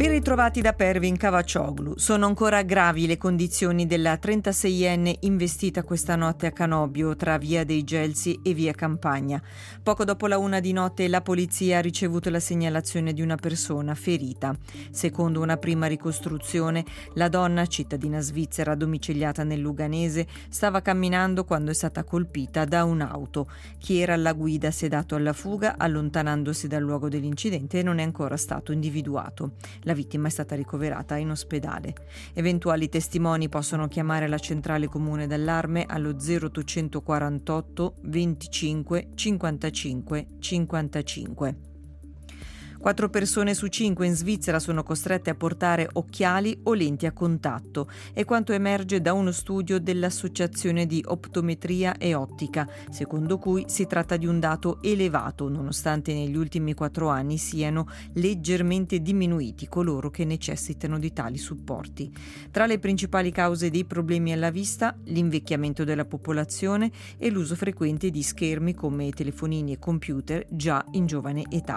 Ben ritrovati da Pervin Cavaccioglu. Sono ancora gravi le condizioni della 36enne investita questa notte a Canobbio tra via dei Gelsi e via Campagna. Poco dopo la 1 di notte la polizia ha ricevuto la segnalazione di una persona ferita. Secondo una prima ricostruzione, la donna, cittadina svizzera domiciliata nel Luganese, stava camminando quando è stata colpita da un'auto. Chi era alla guida si è dato alla fuga, allontanandosi dal luogo dell'incidente, e non è ancora stato individuato. La vittima è stata ricoverata in ospedale. Eventuali testimoni possono chiamare la centrale comune d'allarme allo 0848 25 55 55. 4 persone su 5 in Svizzera sono costrette a portare occhiali o lenti a contatto. È quanto emerge da uno studio dell'Associazione di Optometria e Ottica, secondo cui si tratta di un dato elevato, nonostante negli ultimi 4 anni siano leggermente diminuiti coloro che necessitano di tali supporti. Tra le principali cause dei problemi alla vista, l'invecchiamento della popolazione e l'uso frequente di schermi come telefonini e computer già in giovane età.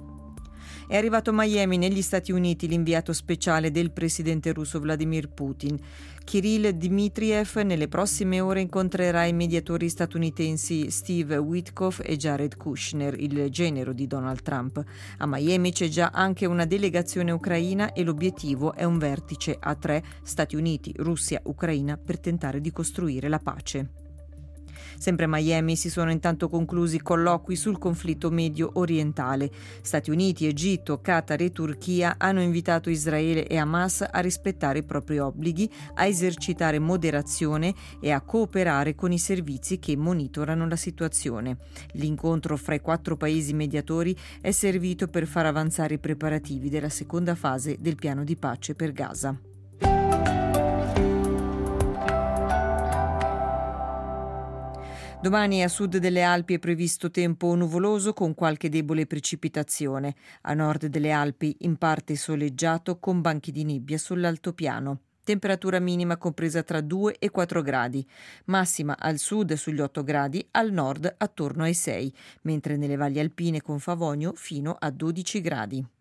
È arrivato a Miami, negli Stati Uniti, l'inviato speciale del presidente russo Vladimir Putin. Kirill Dmitriev nelle prossime ore incontrerà i mediatori statunitensi Steve Witkoff e Jared Kushner, il genero di Donald Trump. A Miami c'è già anche una delegazione ucraina e l'obiettivo è un vertice a 3, Stati Uniti, Russia, Ucraina, per tentare di costruire la pace. Sempre a Miami si sono intanto conclusi colloqui sul conflitto medio orientale. Stati Uniti, Egitto, Qatar e Turchia hanno invitato Israele e Hamas a rispettare i propri obblighi, a esercitare moderazione e a cooperare con i servizi che monitorano la situazione. L'incontro fra i 4 paesi mediatori è servito per far avanzare i preparativi della seconda fase del piano di pace per Gaza. Domani a sud delle Alpi è previsto tempo nuvoloso con qualche debole precipitazione. A nord delle Alpi in parte soleggiato con banchi di nebbia sull'altopiano. Temperatura minima compresa tra 2 e 4 gradi. Massima al sud sugli 8 gradi, al nord attorno ai 6, mentre nelle valli alpine con Favonio fino a 12 gradi.